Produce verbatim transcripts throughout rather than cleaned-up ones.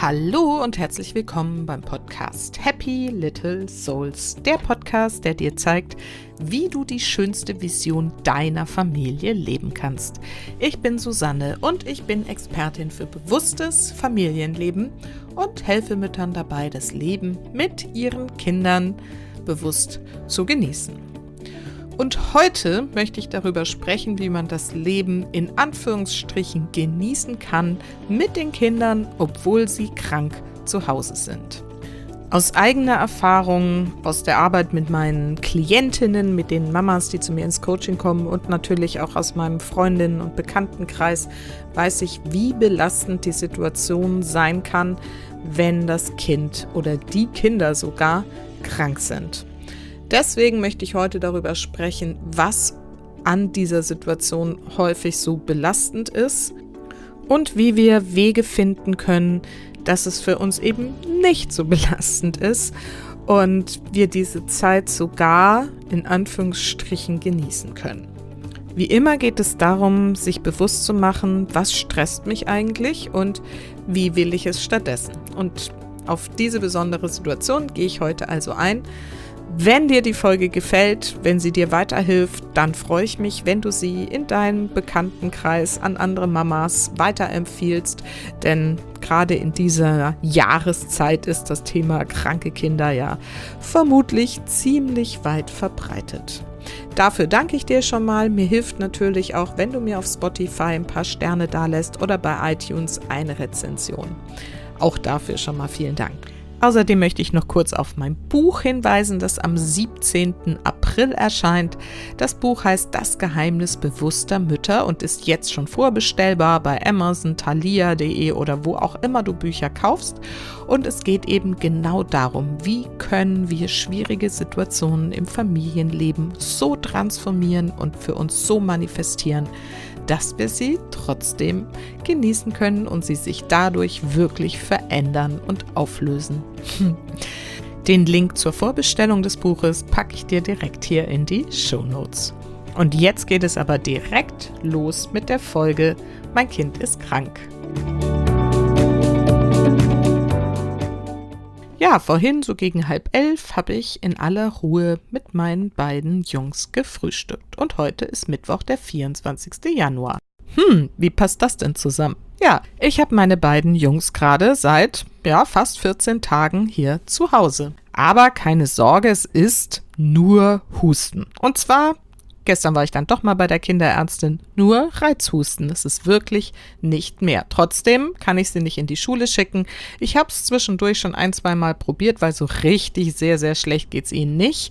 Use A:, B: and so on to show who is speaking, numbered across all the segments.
A: Hallo und herzlich willkommen beim Podcast Happy Little Souls, der Podcast, der dir zeigt, wie du die schönste Vision deiner Familie leben kannst. Ich bin Susanne und ich bin Expertin für bewusstes Familienleben und helfe Müttern dabei, das Leben mit ihren Kindern bewusst zu genießen. Und heute möchte ich darüber sprechen, wie man das Leben in Anführungsstrichen genießen kann mit den Kindern, obwohl sie krank zu Hause sind. Aus eigener Erfahrung, aus der Arbeit mit meinen Klientinnen, mit den Mamas, die zu mir ins Coaching kommen und natürlich auch aus meinem Freundinnen- und Bekanntenkreis, weiß ich, wie belastend die Situation sein kann, wenn das Kind oder die Kinder sogar krank sind. Deswegen möchte ich heute darüber sprechen, was an dieser Situation häufig so belastend ist und wie wir Wege finden können, dass es für uns eben nicht so belastend ist und wir diese Zeit sogar in Anführungsstrichen genießen können. Wie immer geht es darum, sich bewusst zu machen, was stresst mich eigentlich und wie will ich es stattdessen. Und auf diese besondere Situation gehe ich heute also ein. Wenn dir die Folge gefällt, wenn sie dir weiterhilft, dann freue ich mich, wenn du sie in deinem Bekanntenkreis an andere Mamas weiterempfiehlst, denn gerade in dieser Jahreszeit ist das Thema kranke Kinder ja vermutlich ziemlich weit verbreitet. Dafür danke ich dir schon mal. Mir hilft natürlich auch, wenn du mir auf Spotify ein paar Sterne dalässt oder bei iTunes eine Rezension. Auch dafür schon mal vielen Dank. Außerdem möchte ich noch kurz auf mein Buch hinweisen, das am siebzehnten April erscheint. Das Buch heißt Das Geheimnis bewusster Mütter und ist jetzt schon vorbestellbar bei Amazon, Thalia punkt de oder wo auch immer du Bücher kaufst. Und es geht eben genau darum, wie können wir schwierige Situationen im Familienleben so transformieren und für uns so manifestieren, dass wir sie trotzdem genießen können und sie sich dadurch wirklich verändern und auflösen. Den Link zur Vorbestellung des Buches packe ich dir direkt hier in die Shownotes. Und jetzt geht es aber direkt los mit der Folge Mein Kind ist krank. Ja, vorhin, so gegen halb elf, habe ich in aller Ruhe mit meinen beiden Jungs gefrühstückt. Und heute ist Mittwoch, der vierundzwanzigster Januar. Hm, wie passt das denn zusammen? Ja, ich habe meine beiden Jungs gerade seit, ja, fast vierzehn Tagen hier zu Hause. Aber keine Sorge, es ist nur Husten. Und zwar, gestern war ich dann doch mal bei der Kinderärztin, nur Reizhusten. Es ist wirklich nicht mehr. Trotzdem kann ich sie nicht in die Schule schicken. Ich habe es zwischendurch schon ein, zwei Mal probiert, weil so richtig sehr, sehr schlecht geht es ihnen nicht.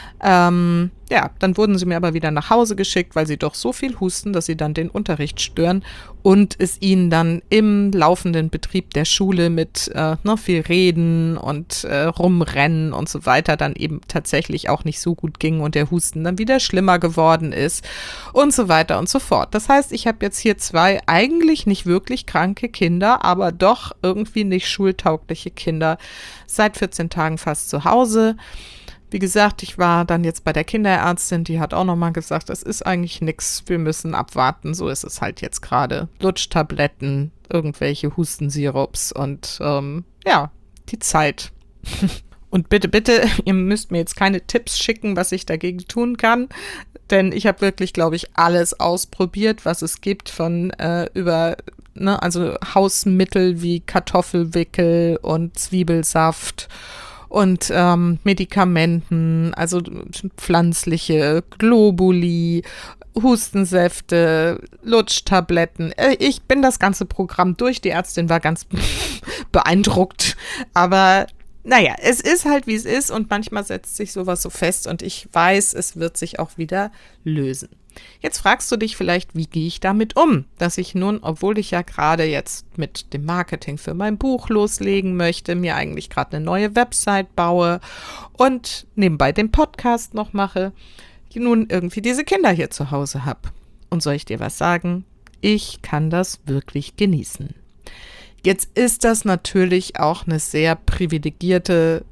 A: Ähm, ja, dann wurden sie mir aber wieder nach Hause geschickt, weil sie doch so viel husten, dass sie dann den Unterricht stören und es ihnen dann im laufenden Betrieb der Schule mit äh, noch viel Reden und äh, Rumrennen und so weiter dann eben tatsächlich auch nicht so gut ging und der Husten dann wieder schlimmer geworden ist und so weiter und so fort. Das heißt, ich habe jetzt hier zwei eigentlich nicht wirklich kranke Kinder, aber doch irgendwie nicht schultaugliche Kinder seit vierzehn Tagen fast zu Hause. Wie gesagt, ich war dann jetzt bei der Kinderärztin, die hat auch nochmal gesagt, es ist eigentlich nichts, wir müssen abwarten, so ist es halt jetzt gerade. Lutschtabletten, irgendwelche Hustensirups und ähm, ja, die Zeit. Und bitte, bitte, ihr müsst mir jetzt keine Tipps schicken, was ich dagegen tun kann, denn ich habe wirklich, glaube ich, alles ausprobiert, was es gibt von äh, über, ne, also Hausmittel wie Kartoffelwickel und Zwiebelsaft und ähm, Medikamenten, also pflanzliche Globuli, Hustensäfte, Lutschtabletten. Ich bin das ganze Programm durch. Die Ärztin war ganz beeindruckt. Aber naja, es ist halt, wie es ist und manchmal setzt sich sowas so fest und ich weiß, es wird sich auch wieder lösen. Jetzt fragst du dich vielleicht, wie gehe ich damit um, dass ich nun, obwohl ich ja gerade jetzt mit dem Marketing für mein Buch loslegen möchte, mir eigentlich gerade eine neue Website baue und nebenbei den Podcast noch mache, nun irgendwie diese Kinder hier zu Hause habe. Und soll ich dir was sagen? Ich kann das wirklich genießen. Jetzt ist das natürlich auch eine sehr privilegierte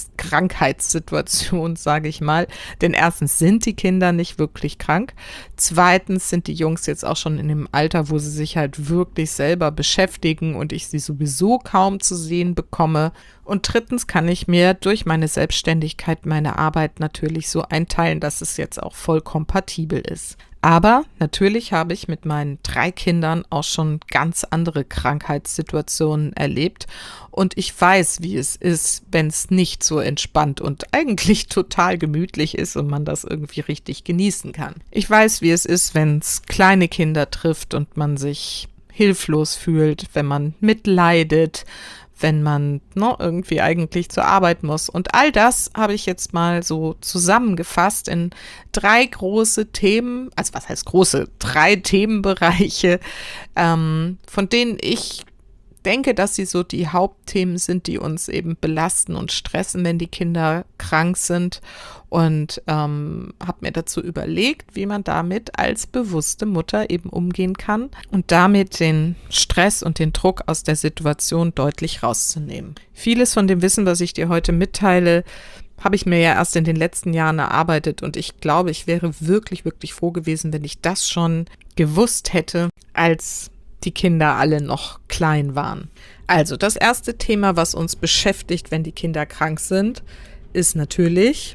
A: Krankheitssituation, sage ich mal. Denn erstens sind die Kinder nicht wirklich krank. Zweitens sind die Jungs jetzt auch schon in dem Alter, wo sie sich halt wirklich selber beschäftigen und ich sie sowieso kaum zu sehen bekomme. Und drittens kann ich mir durch meine Selbstständigkeit meine Arbeit natürlich so einteilen, dass es jetzt auch voll kompatibel ist. Aber natürlich habe ich mit meinen drei Kindern auch schon ganz andere Krankheitssituationen erlebt und ich weiß, wie es ist, wenn es nicht so entspannt und eigentlich total gemütlich ist und man das irgendwie richtig genießen kann. Ich weiß, wie es ist, wenn es kleine Kinder trifft und man sich hilflos fühlt, wenn man mitleidet, wenn man ne, irgendwie eigentlich zur Arbeit muss. Und all das habe ich jetzt mal so zusammengefasst in drei große Themen, also was heißt große, drei Themenbereiche, ähm, von denen ich denke, dass sie so die Hauptthemen sind, die uns eben belasten und stressen, wenn die Kinder krank sind. Und ähm, habe mir dazu überlegt, wie man damit als bewusste Mutter eben umgehen kann und damit den Stress und den Druck aus der Situation deutlich rauszunehmen. Vieles von dem Wissen, was ich dir heute mitteile, habe ich mir ja erst in den letzten Jahren erarbeitet und ich glaube, ich wäre wirklich, wirklich froh gewesen, wenn ich das schon gewusst hätte, als die Kinder alle noch klein waren. Also das erste Thema, was uns beschäftigt, wenn die Kinder krank sind, ist natürlich,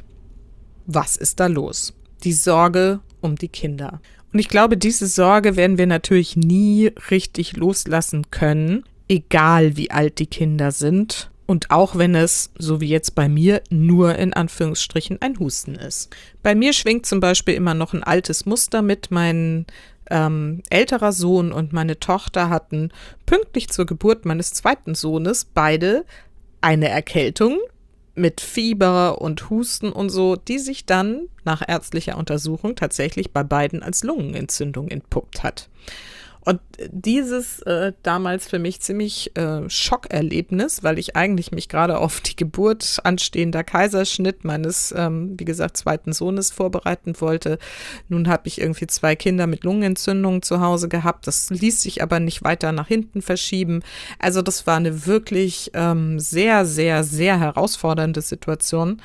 A: was ist da los? Die Sorge um die Kinder. Und ich glaube, diese Sorge werden wir natürlich nie richtig loslassen können, egal wie alt die Kinder sind. Und auch wenn es, so wie jetzt bei mir, nur in Anführungsstrichen ein Husten ist. Bei mir schwingt zum Beispiel immer noch ein altes Muster mit. Mein ähm, älterer Sohn und meine Tochter hatten pünktlich zur Geburt meines zweiten Sohnes beide eine Erkältung mit Fieber und Husten und so, die sich dann nach ärztlicher Untersuchung tatsächlich bei beiden als Lungenentzündung entpuppt hat. Und dieses äh, damals für mich ziemlich äh, Schockerlebnis, weil ich eigentlich mich gerade auf die Geburt anstehender Kaiserschnitt meines, ähm, wie gesagt, zweiten Sohnes vorbereiten wollte. Nun habe ich irgendwie zwei Kinder mit Lungenentzündung zu Hause gehabt. Das ließ sich aber nicht weiter nach hinten verschieben. Also das war eine wirklich ähm, sehr, sehr, sehr herausfordernde Situation.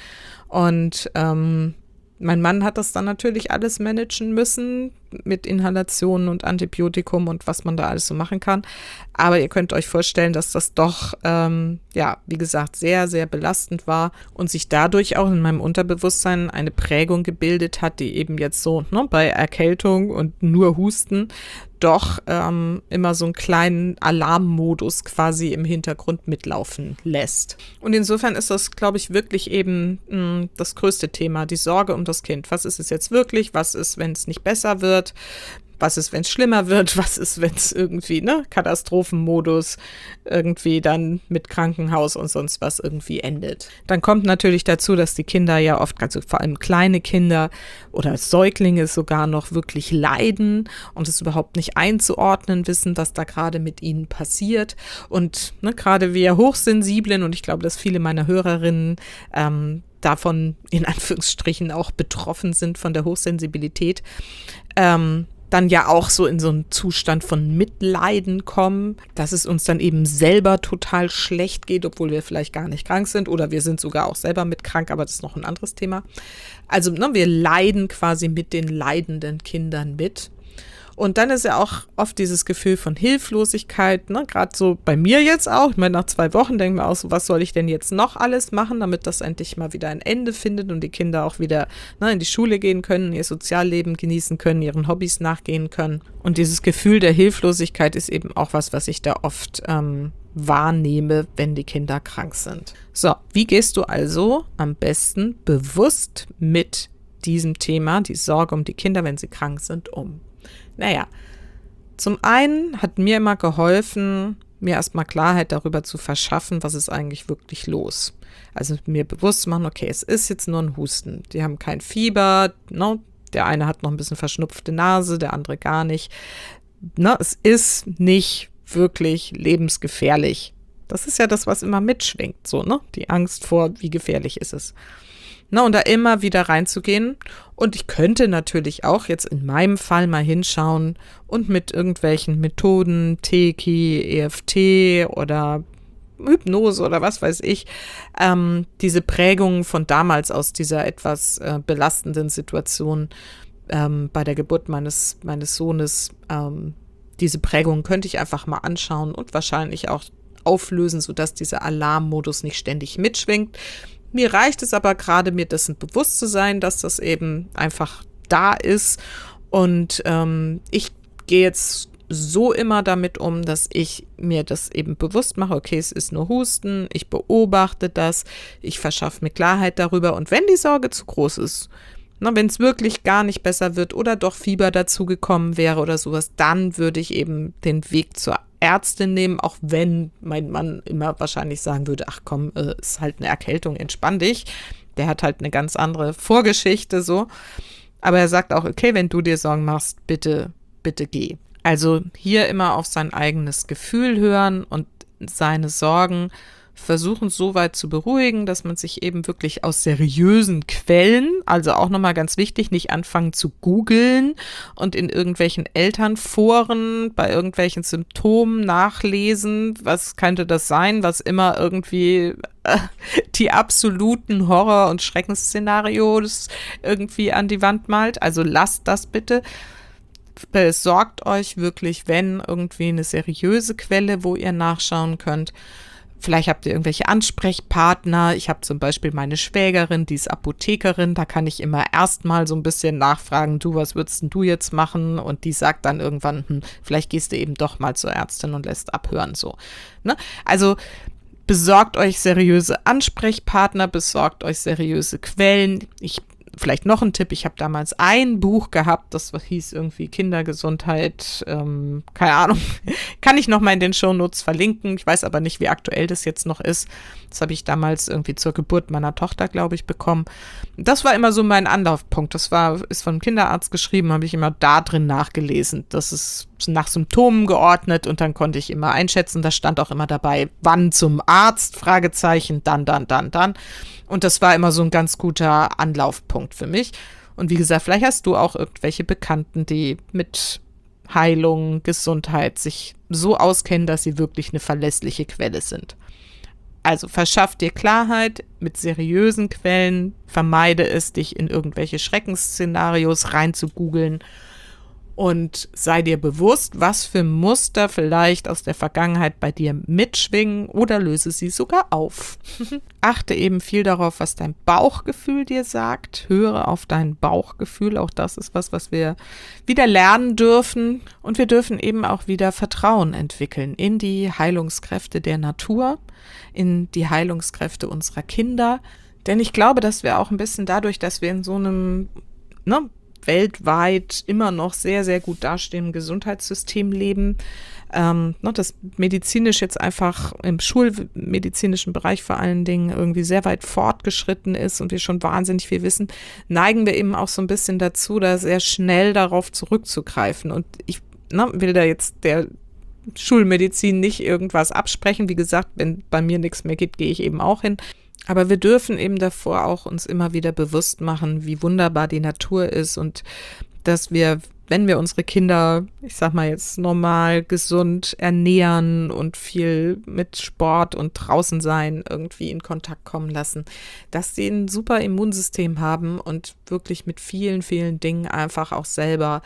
A: Und ähm, mein Mann hat das dann natürlich alles managen müssen mit Inhalationen und Antibiotikum und was man da alles so machen kann. Aber ihr könnt euch vorstellen, dass das doch, ähm, ja, wie gesagt, sehr, sehr belastend war und sich dadurch auch in meinem Unterbewusstsein eine Prägung gebildet hat, die eben jetzt so ne, bei Erkältung und nur Husten doch ähm, immer so einen kleinen Alarmmodus quasi im Hintergrund mitlaufen lässt. Und insofern ist das, glaube ich, wirklich eben mh, das größte Thema, die Sorge um das Kind. Was ist es jetzt wirklich? Was ist, wenn es nicht besser wird? Was ist, wenn es schlimmer wird? Was ist, wenn es irgendwie, ne, Katastrophenmodus irgendwie dann mit Krankenhaus und sonst was irgendwie endet? Dann kommt natürlich dazu, dass die Kinder ja oft, also vor allem kleine Kinder oder Säuglinge sogar noch wirklich leiden und es überhaupt nicht einzuordnen wissen, was da gerade mit ihnen passiert. Und ne, gerade wir Hochsensiblen, und ich glaube, dass viele meiner Hörerinnen ähm, davon in Anführungsstrichen auch betroffen sind von der Hochsensibilität, ähm, dann ja auch so in so einen Zustand von Mitleiden kommen, dass es uns dann eben selber total schlecht geht, obwohl wir vielleicht gar nicht krank sind oder wir sind sogar auch selber mit krank, aber das ist noch ein anderes Thema. Also ne, wir leiden quasi mit den leidenden Kindern mit. Und dann ist ja auch oft dieses Gefühl von Hilflosigkeit, ne? Gerade so bei mir jetzt auch. Ich meine, nach zwei Wochen denken wir auch so, was soll ich denn jetzt noch alles machen, damit das endlich mal wieder ein Ende findet und die Kinder auch wieder ne, in die Schule gehen können, ihr Sozialleben genießen können, ihren Hobbys nachgehen können. Und dieses Gefühl der Hilflosigkeit ist eben auch was, was ich da oft ähm, wahrnehme, wenn die Kinder krank sind. So, wie gehst du also am besten bewusst mit diesem Thema, die Sorge um die Kinder, wenn sie krank sind, um? Naja, zum einen hat mir immer geholfen, mir erstmal Klarheit darüber zu verschaffen, was ist eigentlich wirklich los. Also mir bewusst machen, okay, es ist jetzt nur ein Husten. Die haben kein Fieber, no? Der eine hat noch ein bisschen verschnupfte Nase, der andere gar nicht. No, es ist nicht wirklich lebensgefährlich. Das ist ja das, was immer mitschwingt, so, ne? Die Angst vor, wie gefährlich ist es. Na, und da immer wieder reinzugehen. Und ich könnte natürlich auch jetzt in meinem Fall mal hinschauen und mit irgendwelchen Methoden, Reiki, E F T oder Hypnose oder was weiß ich, ähm, diese Prägungen von damals aus dieser etwas äh, belastenden Situation ähm, bei der Geburt meines, meines Sohnes, ähm, diese Prägungen könnte ich einfach mal anschauen und wahrscheinlich auch auflösen, sodass dieser Alarmmodus nicht ständig mitschwingt. Mir reicht es aber gerade, mir dessen bewusst zu sein, dass das eben einfach da ist. Und ähm, ich gehe jetzt so immer damit um, dass ich mir das eben bewusst mache, okay, es ist nur Husten, ich beobachte das, ich verschaffe mir Klarheit darüber. Und wenn die Sorge zu groß ist, wenn es wirklich gar nicht besser wird oder doch Fieber dazugekommen wäre oder sowas, dann würde ich eben den Weg zur Ärztin nehmen, auch wenn mein Mann immer wahrscheinlich sagen würde, ach komm, äh, ist halt eine Erkältung, entspann dich. Der hat halt eine ganz andere Vorgeschichte so. Aber er sagt auch, okay, wenn du dir Sorgen machst, bitte, bitte geh. Also hier immer auf sein eigenes Gefühl hören und seine Sorgen versuchen so weit zu beruhigen, dass man sich eben wirklich aus seriösen Quellen, also auch nochmal ganz wichtig, nicht anfangen zu googeln und in irgendwelchen Elternforen bei irgendwelchen Symptomen nachlesen, was könnte das sein, was immer irgendwie äh, die absoluten Horror- und Schreckensszenarios irgendwie an die Wand malt. Also lasst das bitte. Besorgt euch wirklich, wenn irgendwie eine seriöse Quelle, wo ihr nachschauen könnt. Vielleicht habt ihr irgendwelche Ansprechpartner. Ich habe zum Beispiel meine Schwägerin, die ist Apothekerin. Da kann ich immer erstmal so ein bisschen nachfragen, du, was würdest denn du jetzt machen? Und die sagt dann irgendwann, hm, vielleicht gehst du eben doch mal zur Ärztin und lässt abhören. So, ne? Also besorgt euch seriöse Ansprechpartner, besorgt euch seriöse Quellen. Ich Vielleicht noch ein Tipp, ich habe damals ein Buch gehabt, das hieß irgendwie Kindergesundheit, ähm, keine Ahnung, kann ich noch mal in den Shownotes verlinken, ich weiß aber nicht, wie aktuell das jetzt noch ist. Das habe ich damals irgendwie zur Geburt meiner Tochter, glaube ich, bekommen. Das war immer so mein Anlaufpunkt, das war, ist von einem Kinderarzt geschrieben, habe ich immer da drin nachgelesen. Das ist nach Symptomen geordnet und dann konnte ich immer einschätzen, da stand auch immer dabei, wann zum Arzt, Fragezeichen, dann, dann, dann, dann. Und das war immer so ein ganz guter Anlaufpunkt für mich. Und wie gesagt, vielleicht hast du auch irgendwelche Bekannten, die mit Heilung, Gesundheit sich so auskennen, dass sie wirklich eine verlässliche Quelle sind. Also verschaff dir Klarheit mit seriösen Quellen, vermeide es, dich in irgendwelche Schreckensszenarios rein zu googeln und sei dir bewusst, was für Muster vielleicht aus der Vergangenheit bei dir mitschwingen oder löse sie sogar auf. Achte eben viel darauf, was dein Bauchgefühl dir sagt. Höre auf dein Bauchgefühl. Auch das ist was, was wir wieder lernen dürfen. Und wir dürfen eben auch wieder Vertrauen entwickeln in die Heilungskräfte der Natur, in die Heilungskräfte unserer Kinder. Denn ich glaube, dass wir auch ein bisschen dadurch, dass wir in so einem, ne, weltweit immer noch sehr, sehr gut dastehenden Gesundheitssystem leben, ähm, ne, das medizinisch jetzt einfach im schulmedizinischen Bereich vor allen Dingen irgendwie sehr weit fortgeschritten ist und wir schon wahnsinnig viel wissen, neigen wir eben auch so ein bisschen dazu, da sehr schnell darauf zurückzugreifen. Und ich ne, will da jetzt der Schulmedizin nicht irgendwas absprechen. Wie gesagt, wenn bei mir nichts mehr geht, gehe ich eben auch hin. Aber wir dürfen eben davor auch uns immer wieder bewusst machen, wie wunderbar die Natur ist und dass wir, wenn wir unsere Kinder, ich sag mal jetzt normal, gesund ernähren und viel mit Sport und draußen sein irgendwie in Kontakt kommen lassen, dass sie ein super Immunsystem haben und wirklich mit vielen, vielen Dingen einfach auch selber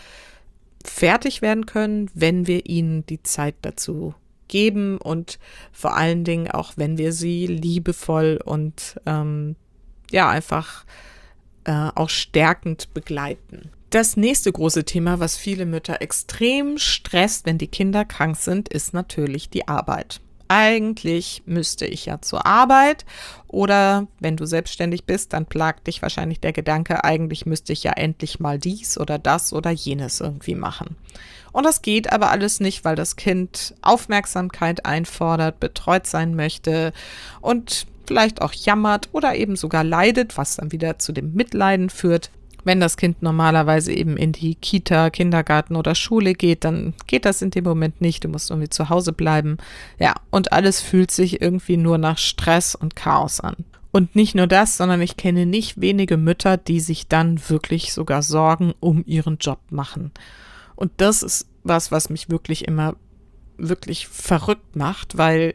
A: fertig werden können, wenn wir ihnen die Zeit dazu geben und vor allen Dingen auch, wenn wir sie liebevoll und ähm, ja, einfach äh, auch stärkend begleiten. Das nächste große Thema, was viele Mütter extrem stresst, wenn die Kinder krank sind, ist natürlich die Arbeit. Eigentlich müsste ich ja zur Arbeit oder wenn du selbstständig bist, dann plagt dich wahrscheinlich der Gedanke, eigentlich müsste ich ja endlich mal dies oder das oder jenes irgendwie machen. Und das geht aber alles nicht, weil das Kind Aufmerksamkeit einfordert, betreut sein möchte und vielleicht auch jammert oder eben sogar leidet, was dann wieder zu dem Mitleiden führt. Wenn das Kind normalerweise eben in die Kita, Kindergarten oder Schule geht, dann geht das in dem Moment nicht. Du musst irgendwie zu Hause bleiben. Ja, und alles fühlt sich irgendwie nur nach Stress und Chaos an. Und nicht nur das, sondern ich kenne nicht wenige Mütter, die sich dann wirklich sogar Sorgen um ihren Job machen. Und das ist was, was mich wirklich immer wirklich verrückt macht, weil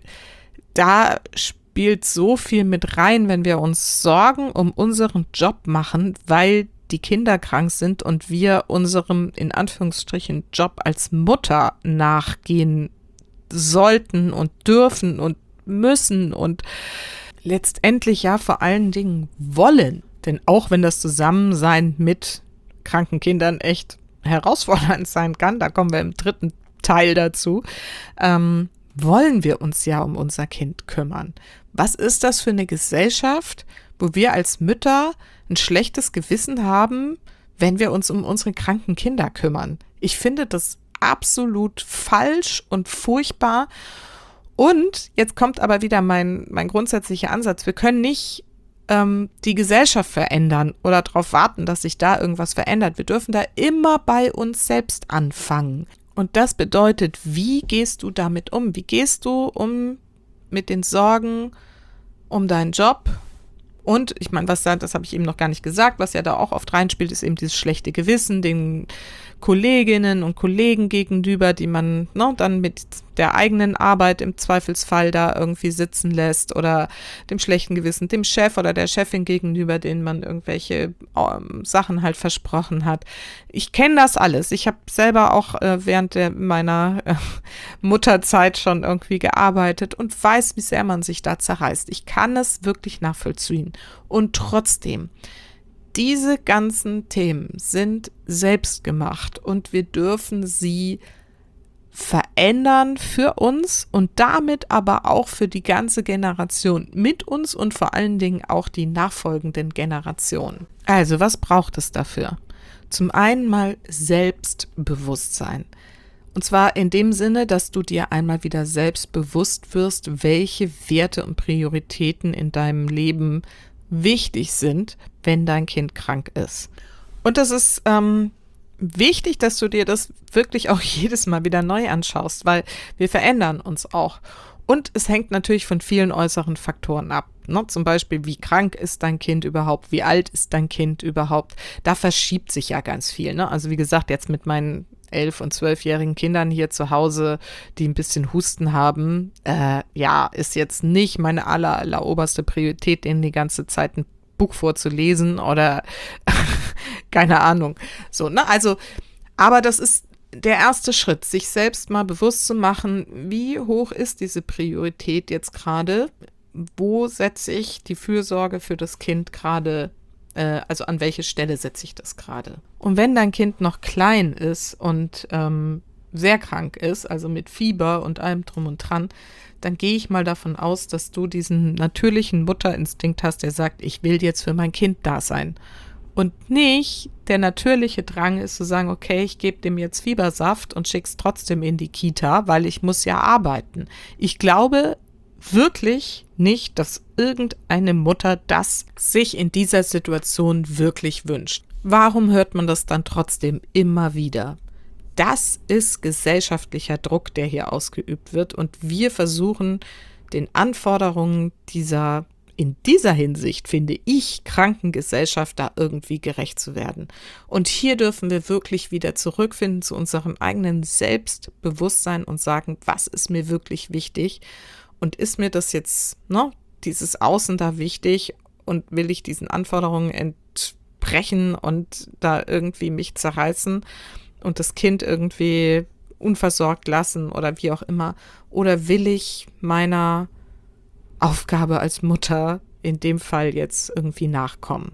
A: da spielt so viel mit rein, wenn wir uns Sorgen um unseren Job machen, weil die Kinder krank sind und wir unserem, in Anführungsstrichen, Job als Mutter nachgehen sollten und dürfen und müssen und letztendlich ja vor allen Dingen wollen. Denn auch wenn das Zusammensein mit kranken Kindern echt herausfordernd sein kann, da kommen wir im dritten Teil dazu, ähm, wollen wir uns ja um unser Kind kümmern. Was ist das für eine Gesellschaft, wo wir als Mütter ein schlechtes Gewissen haben, wenn wir uns um unsere kranken Kinder kümmern? Ich finde das absolut falsch und furchtbar. Und jetzt kommt aber wieder mein, mein grundsätzlicher Ansatz. Wir können nicht ähm, die Gesellschaft verändern oder darauf warten, dass sich da irgendwas verändert. Wir dürfen da immer bei uns selbst anfangen. Und das bedeutet, wie gehst du damit um? Wie gehst du um mit den Sorgen um deinen Job? Und ich meine, was da, das habe ich eben noch gar nicht gesagt, was ja da auch oft reinspielt, ist eben dieses schlechte Gewissen den Kolleginnen und Kollegen gegenüber, die man ne, dann mit der eigenen Arbeit im Zweifelsfall da irgendwie sitzen lässt oder dem schlechten Gewissen dem Chef oder der Chefin gegenüber, denen man irgendwelche ähm, Sachen halt versprochen hat. Ich kenne das alles. Ich habe selber auch äh, während der, meiner äh, Mutterzeit schon irgendwie gearbeitet und weiß, wie sehr man sich da zerreißt. Ich kann es wirklich nachvollziehen. Und trotzdem, diese ganzen Themen sind selbstgemacht und wir dürfen sie verändern für uns und damit aber auch für die ganze Generation mit uns und vor allen Dingen auch die nachfolgenden Generationen. Also, was braucht es dafür? Zum einen mal Selbstbewusstsein. Und zwar in dem Sinne, dass du dir einmal wieder selbst bewusst wirst, welche Werte und Prioritäten in deinem Leben wichtig sind, wenn dein Kind krank ist. Und das ist ähm, wichtig, dass du dir das wirklich auch jedes Mal wieder neu anschaust, weil wir verändern uns auch. Und es hängt natürlich von vielen äußeren Faktoren ab. Ne? Zum Beispiel, wie krank ist dein Kind überhaupt? Wie alt ist dein Kind überhaupt? Da verschiebt sich ja ganz viel. Ne? Also wie gesagt, jetzt mit meinen elf- und zwölfjährigen Kindern hier zu Hause, die ein bisschen Husten haben, äh, ja, ist jetzt nicht meine aller, aller oberste Priorität, denen die ganze Zeit ein Buch vorzulesen oder keine Ahnung. So, ne? Also, aber das ist der erste Schritt, sich selbst mal bewusst zu machen, wie hoch ist diese Priorität jetzt gerade? Wo setze ich die Fürsorge für das Kind gerade, äh, also an welche Stelle setze ich das gerade? Und wenn dein Kind noch klein ist und ähm, sehr krank ist, also mit Fieber und allem drum und dran, dann gehe ich mal davon aus, dass du diesen natürlichen Mutterinstinkt hast, der sagt, ich will jetzt für mein Kind da sein. Und nicht der natürliche Drang ist zu sagen, okay, ich gebe dem jetzt Fiebersaft und schick's trotzdem in die Kita, weil ich muss ja arbeiten. Ich glaube wirklich nicht, dass irgendeine Mutter das sich in dieser Situation wirklich wünscht. Warum hört man das dann trotzdem immer wieder? Das ist gesellschaftlicher Druck, der hier ausgeübt wird und wir versuchen, den Anforderungen dieser, in dieser Hinsicht, finde ich, kranken Gesellschaft da irgendwie gerecht zu werden. Und hier dürfen wir wirklich wieder zurückfinden zu unserem eigenen Selbstbewusstsein und sagen, was ist mir wirklich wichtig und ist mir das jetzt, ne, dieses Außen da wichtig und will ich diesen Anforderungen entsprechen und da irgendwie mich zerreißen und das Kind irgendwie unversorgt lassen oder wie auch immer? Oder will ich meiner Aufgabe als Mutter in dem Fall jetzt irgendwie nachkommen?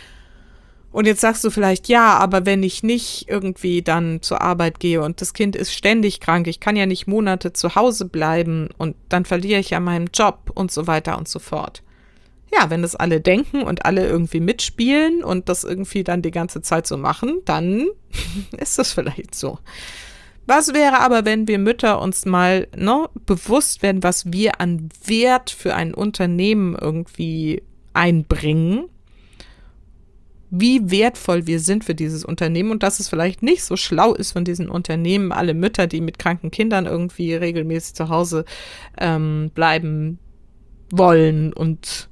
A: Und jetzt sagst du vielleicht, ja, aber wenn ich nicht irgendwie dann zur Arbeit gehe und das Kind ist ständig krank, ich kann ja nicht Monate zu Hause bleiben und dann verliere ich ja meinen Job und so weiter und so fort. Ja, wenn das alle denken und alle irgendwie mitspielen und das irgendwie dann die ganze Zeit so machen, dann ist das vielleicht so. Was wäre aber, wenn wir Mütter uns mal ne, bewusst werden, was wir an Wert für ein Unternehmen irgendwie einbringen, wie wertvoll wir sind für dieses Unternehmen und dass es vielleicht nicht so schlau ist von diesen Unternehmen, alle Mütter, die mit kranken Kindern irgendwie regelmäßig zu Hause ähm, bleiben wollen und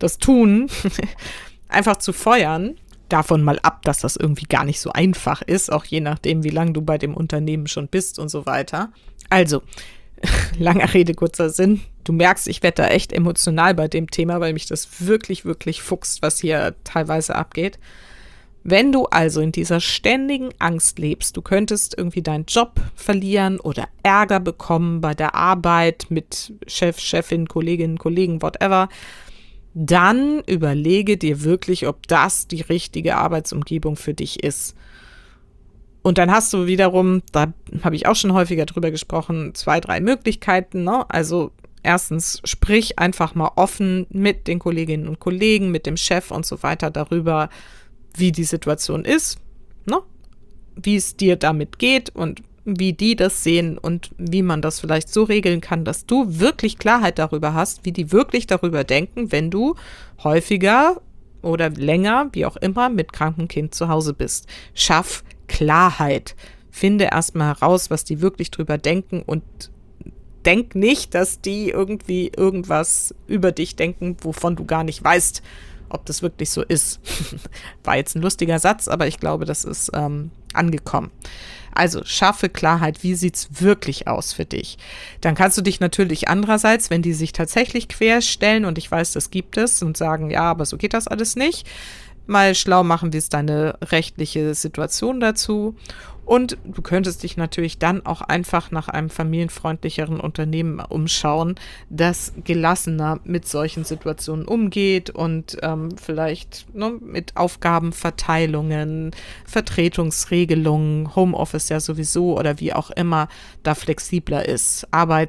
A: das tun, einfach zu feuern. Davon mal ab, dass das irgendwie gar nicht so einfach ist, auch je nachdem, wie lange du bei dem Unternehmen schon bist und so weiter. Also, langer Rede, kurzer Sinn. Du merkst, ich werde da echt emotional bei dem Thema, weil mich das wirklich, wirklich fuchst, was hier teilweise abgeht. Wenn du also in dieser ständigen Angst lebst, du könntest irgendwie deinen Job verlieren oder Ärger bekommen bei der Arbeit mit Chef, Chefin, Kolleginnen, Kollegen, whatever, dann überlege dir wirklich, ob das die richtige Arbeitsumgebung für dich ist. Und dann hast du wiederum, da habe ich auch schon häufiger drüber gesprochen, zwei, drei Möglichkeiten, ne? Also erstens, sprich einfach mal offen mit den Kolleginnen und Kollegen, mit dem Chef und so weiter darüber, wie die Situation ist, ne? Wie es dir damit geht und wie die das sehen und wie man das vielleicht so regeln kann, dass du wirklich Klarheit darüber hast, wie die wirklich darüber denken, wenn du häufiger oder länger, wie auch immer, mit krankem Kind zu Hause bist. Schaff Klarheit. Finde erstmal heraus, was die wirklich drüber denken und denk nicht, dass die irgendwie irgendwas über dich denken, wovon du gar nicht weißt, ob das wirklich so ist. War jetzt ein lustiger Satz, aber ich glaube, das ist ähm, angekommen. Also schaffe Klarheit, wie sieht es wirklich aus für dich? Dann kannst du dich natürlich andererseits, wenn die sich tatsächlich querstellen, und ich weiß, das gibt es, und sagen, ja, aber so geht das alles nicht, mal schlau machen, wie ist deine rechtliche Situation dazu. Und du könntest dich natürlich dann auch einfach nach einem familienfreundlicheren Unternehmen umschauen, das gelassener mit solchen Situationen umgeht und ähm, vielleicht ne, mit Aufgabenverteilungen, Vertretungsregelungen, Homeoffice ja sowieso oder wie auch immer da flexibler ist,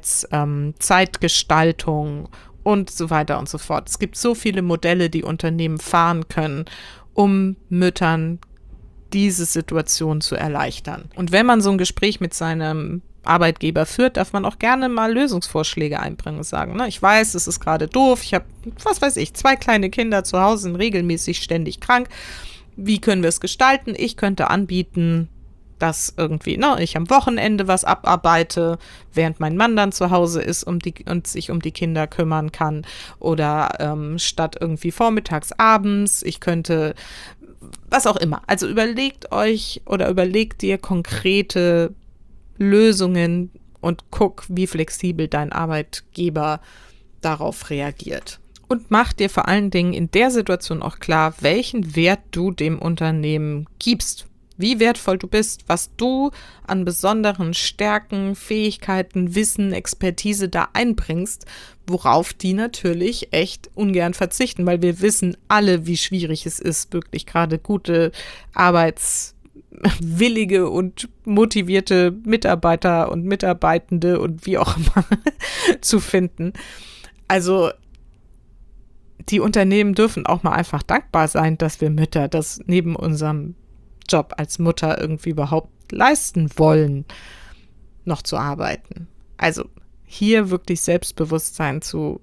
A: Arbeitszeitgestaltung ähm, und so weiter und so fort. Es gibt so viele Modelle, die Unternehmen fahren können, um Müttern diese Situation zu erleichtern. Und wenn man so ein Gespräch mit seinem Arbeitgeber führt, darf man auch gerne mal Lösungsvorschläge einbringen und sagen, ne, ich weiß, es ist gerade doof, ich habe, was weiß ich, zwei kleine Kinder zu Hause, sind regelmäßig ständig krank. Wie können wir es gestalten? Ich könnte anbieten, dass irgendwie, ne, ich am Wochenende was abarbeite, während mein Mann dann zu Hause ist um die, und sich um die Kinder kümmern kann. Oder ähm, statt irgendwie vormittags, abends, ich könnte was auch immer. Also überlegt euch oder überlegt dir konkrete Lösungen und guck, wie flexibel dein Arbeitgeber darauf reagiert. Und mach dir vor allen Dingen in der Situation auch klar, welchen Wert du dem Unternehmen gibst. Wie wertvoll du bist, was du an besonderen Stärken, Fähigkeiten, Wissen, Expertise da einbringst, worauf die natürlich echt ungern verzichten, weil wir wissen alle, wie schwierig es ist, wirklich gerade gute arbeitswillige und motivierte Mitarbeiter und Mitarbeitende und wie auch immer zu finden. Also die Unternehmen dürfen auch mal einfach dankbar sein, dass wir Mütter das neben unserem Job als Mutter irgendwie überhaupt leisten wollen, noch zu arbeiten. Also hier wirklich Selbstbewusstsein zu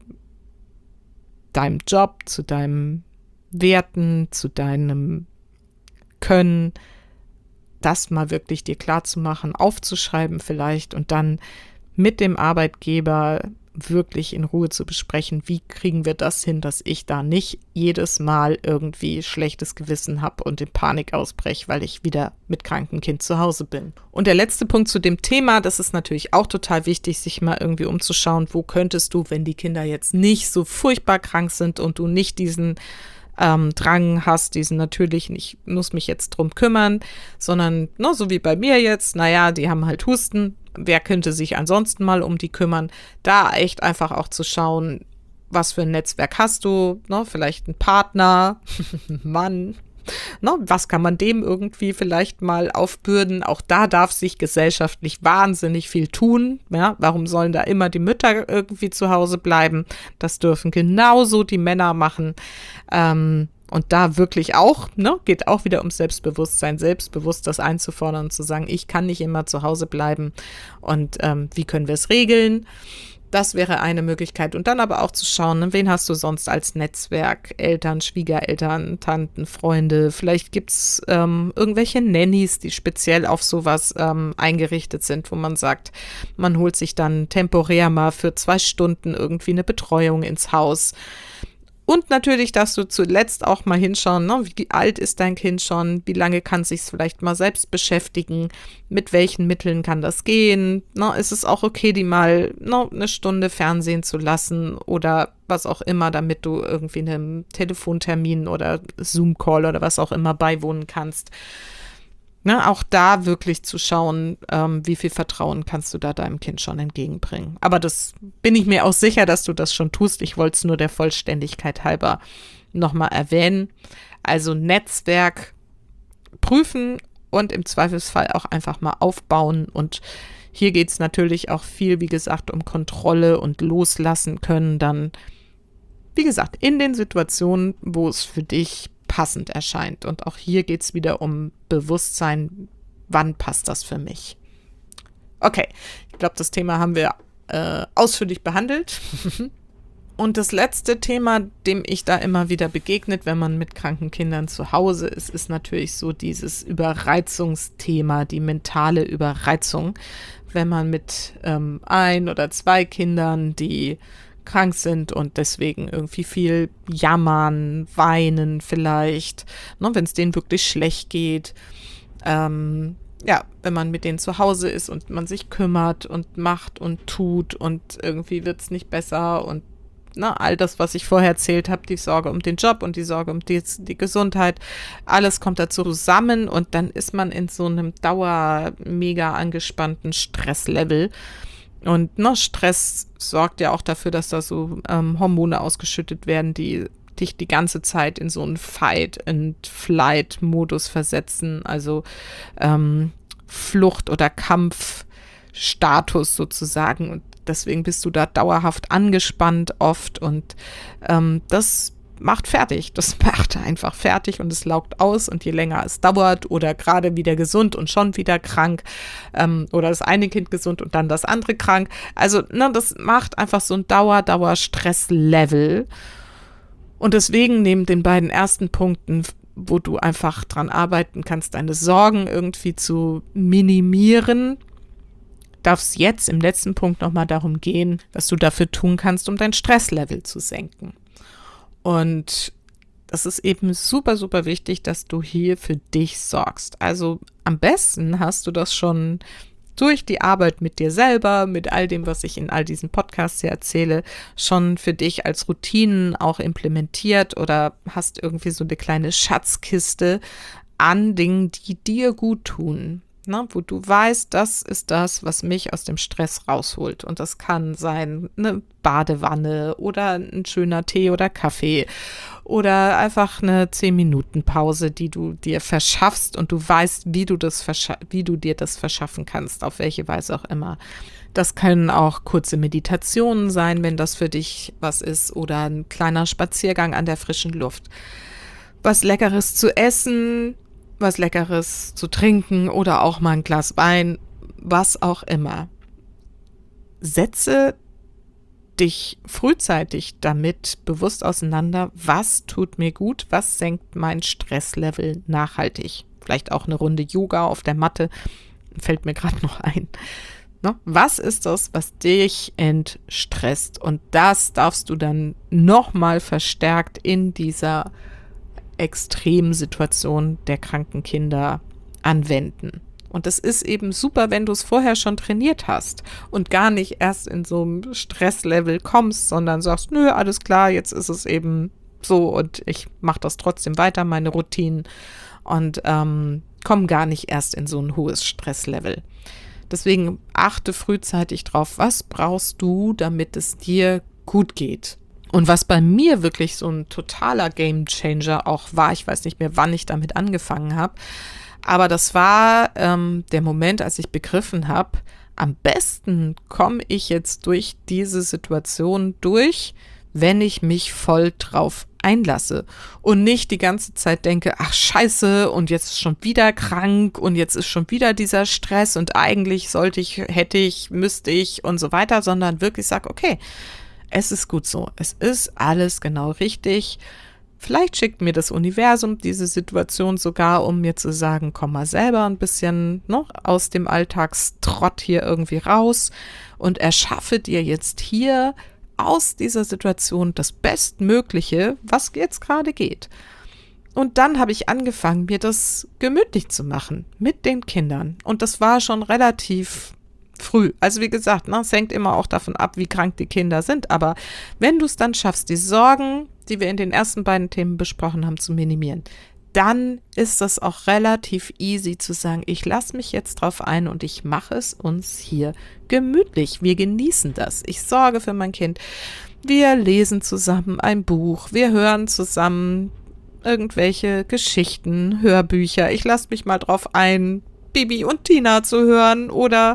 A: deinem Job, zu deinen Werten, zu deinem Können, das mal wirklich dir klar zu machen, aufzuschreiben vielleicht und dann mit dem Arbeitgeber wirklich in Ruhe zu besprechen, wie kriegen wir das hin, dass ich da nicht jedes Mal irgendwie schlechtes Gewissen habe und in Panik ausbreche, weil ich wieder mit krankem Kind zu Hause bin. Und der letzte Punkt zu dem Thema, das ist natürlich auch total wichtig, sich mal irgendwie umzuschauen, wo könntest du, wenn die Kinder jetzt nicht so furchtbar krank sind und du nicht diesen ähm, Drang hast, diesen natürlichen, ich muss mich jetzt drum kümmern, sondern ne, so wie bei mir jetzt, naja, die haben halt Husten, wer könnte sich ansonsten mal um die kümmern? Da echt einfach auch zu schauen, was für ein Netzwerk hast du, ne? Vielleicht ein Partner, Mann, ne? Was kann man dem irgendwie vielleicht mal aufbürden? Auch da darf sich gesellschaftlich wahnsinnig viel tun. Ja? Warum sollen da immer die Mütter irgendwie zu Hause bleiben? Das dürfen genauso die Männer machen. Ähm, Und da wirklich auch, ne, geht auch wieder ums Selbstbewusstsein, selbstbewusst das einzufordern und zu sagen, ich kann nicht immer zu Hause bleiben und ähm, wie können wir es regeln? Das wäre eine Möglichkeit. Und dann aber auch zu schauen, ne, wen hast du sonst als Netzwerk? Eltern, Schwiegereltern, Tanten, Freunde. Vielleicht gibt es ähm, irgendwelche Nannies, die speziell auf sowas ähm, eingerichtet sind, wo man sagt, man holt sich dann temporär mal für zwei Stunden irgendwie eine Betreuung ins Haus. Und natürlich darfst du zuletzt auch mal hinschauen, ne? Wie alt ist dein Kind schon, wie lange kann es sich vielleicht mal selbst beschäftigen, mit welchen Mitteln kann das gehen, ne? Ist es auch okay, die mal ne, eine Stunde Fernsehen zu lassen oder was auch immer, damit du irgendwie einem Telefontermin oder Zoom-Call oder was auch immer beiwohnen kannst. Ne, auch da wirklich zu schauen, ähm, wie viel Vertrauen kannst du da deinem Kind schon entgegenbringen. Aber das bin ich mir auch sicher, dass du das schon tust. Ich wollte es nur der Vollständigkeit halber nochmal erwähnen. Also Netzwerk prüfen und im Zweifelsfall auch einfach mal aufbauen. Und hier geht es natürlich auch viel, wie gesagt, um Kontrolle und loslassen können. Dann, wie gesagt, in den Situationen, wo es für dich passend erscheint. Und auch hier geht es wieder um Bewusstsein, wann passt das für mich. Okay, ich glaube, das Thema haben wir äh, ausführlich behandelt. Und das letzte Thema, dem ich da immer wieder begegnet, wenn man mit kranken Kindern zu Hause ist, ist natürlich so dieses Überreizungsthema, die mentale Überreizung. Wenn man mit ähm, ein oder zwei Kindern, die krank sind und deswegen irgendwie viel jammern, weinen vielleicht, ne, wenn es denen wirklich schlecht geht. Ähm, ja, wenn man mit denen zu Hause ist und man sich kümmert und macht und tut und irgendwie wird es nicht besser und na, all das, was ich vorher erzählt habe, die Sorge um den Job und die Sorge um die, die Gesundheit, alles kommt dazu zusammen und dann ist man in so einem dauer mega angespannten Stresslevel. Und ne, Stress sorgt ja auch dafür, dass da so ähm, Hormone ausgeschüttet werden, die dich die ganze Zeit in so einen Fight-and-Flight-Modus versetzen, also ähm, Flucht- oder Kampfstatus sozusagen. Und deswegen bist du da dauerhaft angespannt oft und ähm, das macht fertig. Das macht einfach fertig und es laugt aus und je länger es dauert oder gerade wieder gesund und schon wieder krank ähm, oder das eine Kind gesund und dann das andere krank. Also ne, das macht einfach so ein Dauer-Dauer-Stress-Level und deswegen neben den beiden ersten Punkten, wo du einfach dran arbeiten kannst, deine Sorgen irgendwie zu minimieren, darf es jetzt im letzten Punkt nochmal darum gehen, was du dafür tun kannst, um dein Stresslevel zu senken. Und das ist eben super, super wichtig, dass du hier für dich sorgst. Also am besten hast du das schon durch die Arbeit mit dir selber, mit all dem, was ich in all diesen Podcasts hier erzähle, schon für dich als Routinen auch implementiert oder hast irgendwie so eine kleine Schatzkiste an Dingen, die dir gut tun. Ne, wo du weißt, das ist das, was mich aus dem Stress rausholt. Und das kann sein eine Badewanne oder ein schöner Tee oder Kaffee oder einfach eine zehn-Minuten-Pause, die du dir verschaffst und du weißt, wie du das verscha- wie du dir das verschaffen kannst, auf welche Weise auch immer. Das können auch kurze Meditationen sein, wenn das für dich was ist, oder ein kleiner Spaziergang an der frischen Luft. Was Leckeres zu essen, was Leckeres zu trinken oder auch mal ein Glas Wein, was auch immer. Setze dich frühzeitig damit bewusst auseinander, was tut mir gut, was senkt mein Stresslevel nachhaltig. Vielleicht auch eine Runde Yoga auf der Matte, fällt mir gerade noch ein. Ne? Was ist das, was dich entstresst? Und das darfst du dann nochmal verstärkt in dieser Extremsituation der kranken Kinder anwenden. Und das ist eben super, wenn du es vorher schon trainiert hast und gar nicht erst in so einem Stresslevel kommst, sondern sagst, nö, alles klar, jetzt ist es eben so und ich mache das trotzdem weiter, meine Routinen und ähm, komme gar nicht erst in so ein hohes Stresslevel. Deswegen achte frühzeitig drauf, was brauchst du, damit es dir gut geht. Und was bei mir wirklich so ein totaler Gamechanger auch war, ich weiß nicht mehr, wann ich damit angefangen habe, aber das war ähm, der Moment, als ich begriffen habe, am besten komme ich jetzt durch diese Situation durch, wenn ich mich voll drauf einlasse und nicht die ganze Zeit denke, ach scheiße, und jetzt ist schon wieder krank und jetzt ist schon wieder dieser Stress und eigentlich sollte ich, hätte ich, müsste ich und so weiter, sondern wirklich sage, okay, es ist gut so. Es ist alles genau richtig. Vielleicht schickt mir das Universum diese Situation sogar, um mir zu sagen, komm mal selber ein bisschen noch aus dem Alltagstrott hier irgendwie raus und erschaffe dir jetzt hier aus dieser Situation das Bestmögliche, was jetzt gerade geht. Und dann habe ich angefangen, mir das gemütlich zu machen mit den Kindern. Und das war schon relativ früh. Also wie gesagt, ne, es hängt immer auch davon ab, wie krank die Kinder sind. Aber wenn du es dann schaffst, die Sorgen, die wir in den ersten beiden Themen besprochen haben, zu minimieren, dann ist das auch relativ easy zu sagen, ich lasse mich jetzt drauf ein und ich mache es uns hier gemütlich. Wir genießen das. Ich sorge für mein Kind. Wir lesen zusammen ein Buch. Wir hören zusammen irgendwelche Geschichten, Hörbücher. Ich lasse mich mal drauf ein, Bibi und Tina zu hören oder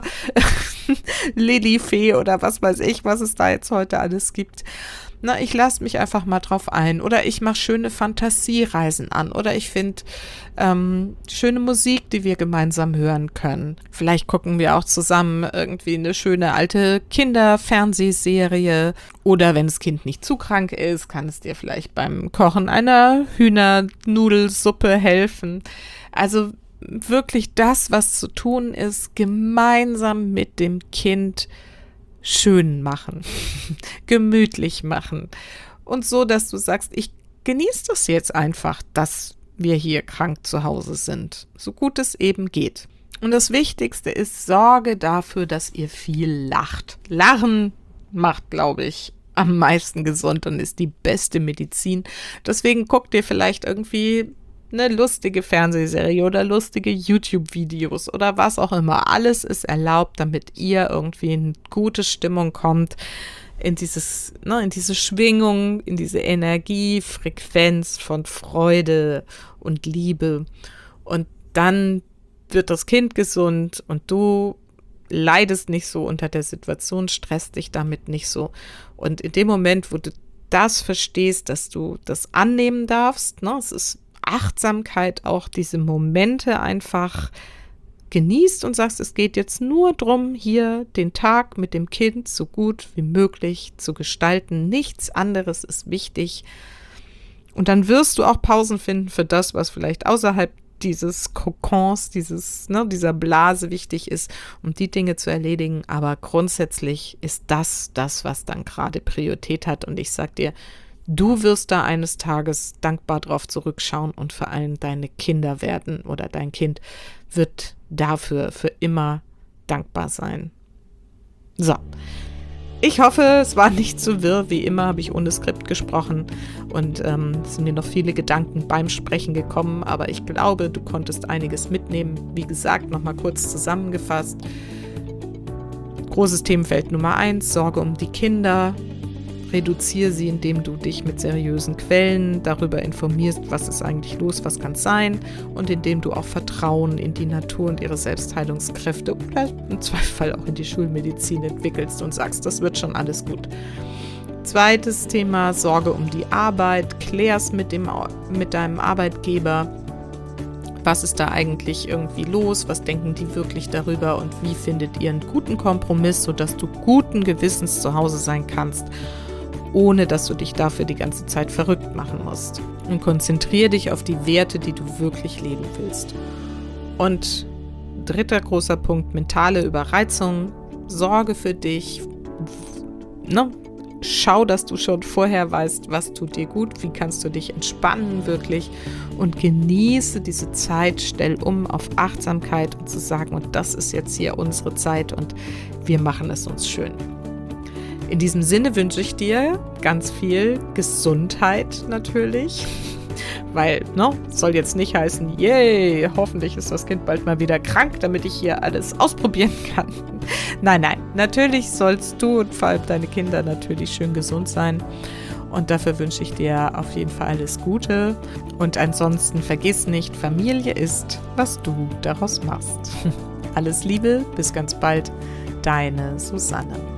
A: Lilifee oder was weiß ich, was es da jetzt heute alles gibt. Na, ich lasse mich einfach mal drauf ein oder ich mache schöne Fantasiereisen an oder ich finde ähm, schöne Musik, die wir gemeinsam hören können. Vielleicht gucken wir auch zusammen irgendwie eine schöne alte Kinderfernsehserie oder wenn das Kind nicht zu krank ist, kann es dir vielleicht beim Kochen einer Hühnernudelsuppe helfen. Also wirklich das, was zu tun ist, gemeinsam mit dem Kind schön machen, gemütlich machen und so, dass du sagst, ich genieße das jetzt einfach, dass wir hier krank zu Hause sind, so gut es eben geht. Und das Wichtigste ist, sorge dafür, dass ihr viel lacht. Lachen macht, glaube ich, am meisten gesund und ist die beste Medizin. Deswegen guck dir vielleicht irgendwie eine lustige Fernsehserie oder lustige YouTube-Videos oder was auch immer. Alles ist erlaubt, damit ihr irgendwie in gute Stimmung kommt, in dieses, ne, in diese Schwingung, in diese Energie, Frequenz von Freude und Liebe. Und dann wird das Kind gesund und du leidest nicht so unter der Situation, stresst dich damit nicht so. Und in dem Moment, wo du das verstehst, dass du das annehmen darfst, ne, es ist Achtsamkeit, auch diese Momente einfach genießt und sagst, es geht jetzt nur darum, hier den Tag mit dem Kind so gut wie möglich zu gestalten. Nichts anderes ist wichtig. Und dann wirst du auch Pausen finden für das, was vielleicht außerhalb dieses Kokons, dieses, ne, dieser Blase wichtig ist, um die Dinge zu erledigen. Aber grundsätzlich ist das das, was dann gerade Priorität hat. Und ich sag dir, du wirst da eines Tages dankbar drauf zurückschauen und vor allem deine Kinder werden oder dein Kind wird dafür für immer dankbar sein. So, ich hoffe, es war nicht so wirr. Wie immer habe ich ohne Skript gesprochen und ähm, es sind mir noch viele Gedanken beim Sprechen gekommen, aber ich glaube, du konntest einiges mitnehmen. Wie gesagt, nochmal kurz zusammengefasst. Großes Themenfeld Nummer eins, Sorge um die Kinder. Reduziere sie, indem du dich mit seriösen Quellen darüber informierst, was ist eigentlich los, was kann sein und indem du auch Vertrauen in die Natur und ihre Selbstheilungskräfte oder im Zweifel auch in die Schulmedizin entwickelst und sagst, das wird schon alles gut. Zweites Thema, Sorge um die Arbeit, klär's mit dem, mit deinem Arbeitgeber. Was ist da eigentlich irgendwie los? Was denken die wirklich darüber? Und wie findet ihr einen guten Kompromiss, sodass du guten Gewissens zu Hause sein kannst, ohne dass du dich dafür die ganze Zeit verrückt machen musst. Und konzentriere dich auf die Werte, die du wirklich leben willst. Und dritter großer Punkt, mentale Überreizung. Sorge für dich. Ne? Schau, dass du schon vorher weißt, was tut dir gut, wie kannst du dich entspannen wirklich und genieße diese Zeit, stell um auf Achtsamkeit und zu sagen, und das ist jetzt hier unsere Zeit und wir machen es uns schön. In diesem Sinne wünsche ich dir ganz viel Gesundheit natürlich, weil, ne, soll jetzt nicht heißen, yay, hoffentlich ist das Kind bald mal wieder krank, damit ich hier alles ausprobieren kann. Nein, nein, natürlich sollst du und vor allem deine Kinder natürlich schön gesund sein und dafür wünsche ich dir auf jeden Fall alles Gute und ansonsten vergiss nicht, Familie ist, was du daraus machst. Alles Liebe, bis ganz bald, deine Susanne.